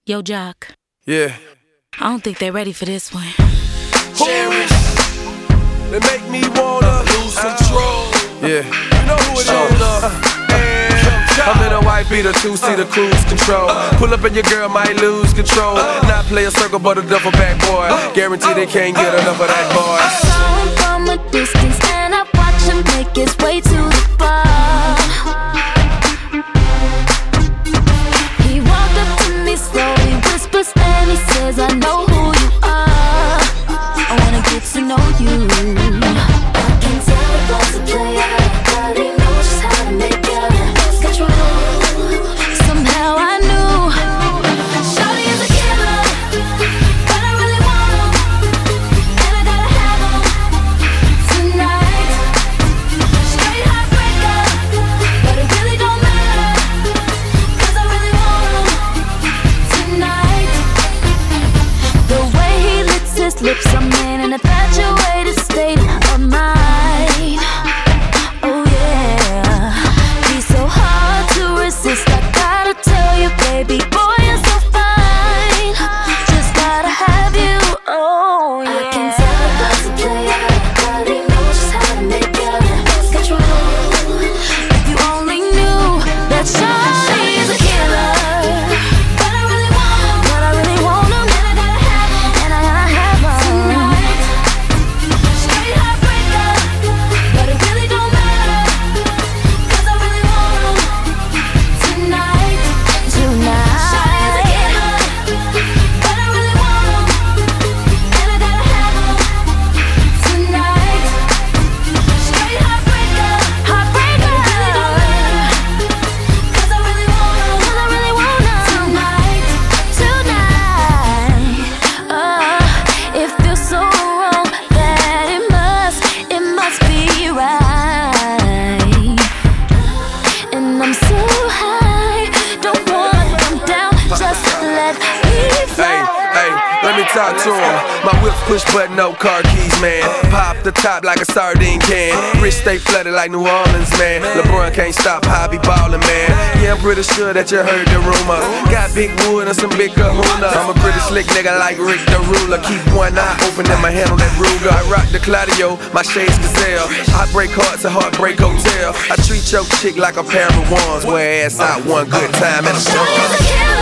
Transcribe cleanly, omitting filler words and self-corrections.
Yo, Jock. Yeah. I don't think they're ready for this one. Cherish. They make me wanna lose control. Yeah. You know who it is. I'm in a white beater, two-seater cruise control. Pull up and your girl might lose control. Not play a circle but a duffel bag boy. Guarantee they can't get enough of that boy. I saw him from a distance and I watched him make his way to the bar. He walked up to me slowly, whispers and he says, I know who you are. I wanna get to know you. I can tell he was a player, but he knows just how to make it. Somehow I knew Shawty is a killer, but I really want him, and I gotta have him tonight. Straight heartbreaker, but it really don't matter, 'cause I really want him tonight. The way he licks his lips, I'm in an infatuated state of mind. Oh yeah, he's so hard to resist. I gotta tell you, baby boy, you're so fine. Just gotta have you, oh yeah. I can tell he was a player, but he knows just how to make it. Lose control. If you only knew that Shawty is a killer, but I really want him, and I gotta have him tonight. Straight heartbreaker, but it really don't matter, 'cause I really want him tonight. Shawty is a killer, but I really want him, and I gotta have him tonight. Straight heartbreaker, but it really don't matter, 'cause I really want him tonight. It feels so wrong that it must be right. And I'm so high, don't wanna come down, just let me fly. Hey, let me talk to him. My whip push button, no car keys, man. Pop the top like a sardine can. Wrist stay flooded like New Orleans, man. LeBron can't stop how I be ballin', man. Yeah, I'm pretty sure that you heard the rumor. Got big wood and some big kahuna. I'm a pretty slick nigga like Rick the Ruler. Keep one eye open and my hand on that Ruger. I rock the Claudio, my shades Gazelle. I break hearts at Heartbreak Hotel. I treat your chick like a pair of wands. Wear ass out one good time and I'm Shawty is a killer.